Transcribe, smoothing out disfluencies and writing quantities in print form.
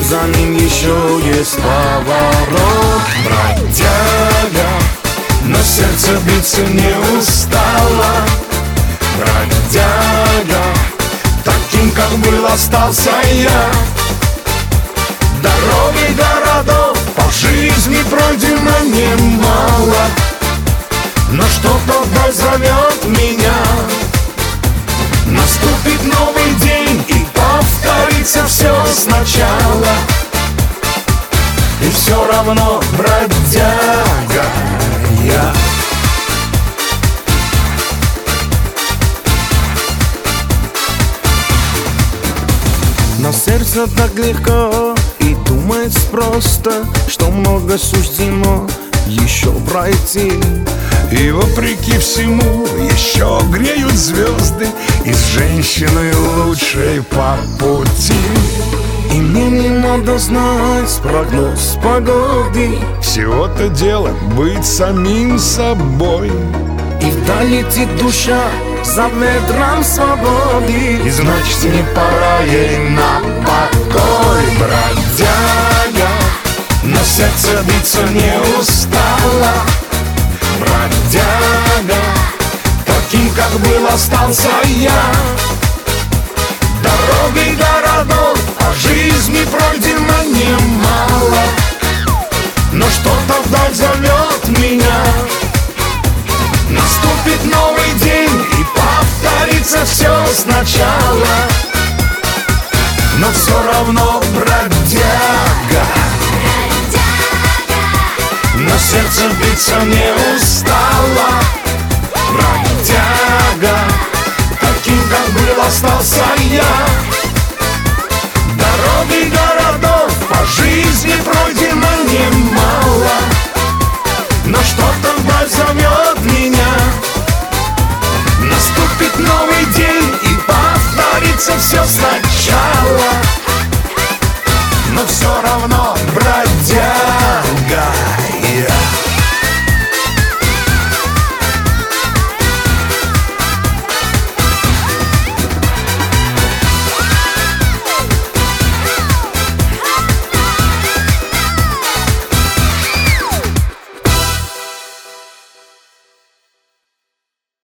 за ним еще есть поворот. Бродяга, но сердце биться не устало. Бродяга, таким, как был, остался я. Дороги городов по жизни пройдено немало, но что-то вдаль зовет меня. Наступит новый день и повторится все сначала. И все равно бродяга я. Но сердце так легко и думает просто, что много суждено еще пройти. И вопреки всему еще греют звезды, и с женщиной лучшей по пути. И мне не надо знать прогноз погоды, всего-то дело быть самим собой. И вдаль летит душа за ветром свободы, и значит не пора ей на покой. Бродяга, но сердце биться не устало. Бродяга, таким, как был, остался я. Дороги городов по жизни пройдено немало, но что-то вдаль зовет меня. Наступит новый день и повторится все сначала, но все равно бродяга. Но сердце биться не устало. Бродяга, таким, как был, остался я. Дороги городов по жизни пройдено немало, но что-то вдаль зовет меня. Наступит новый день и повторится все сначала, но все равно бродяга.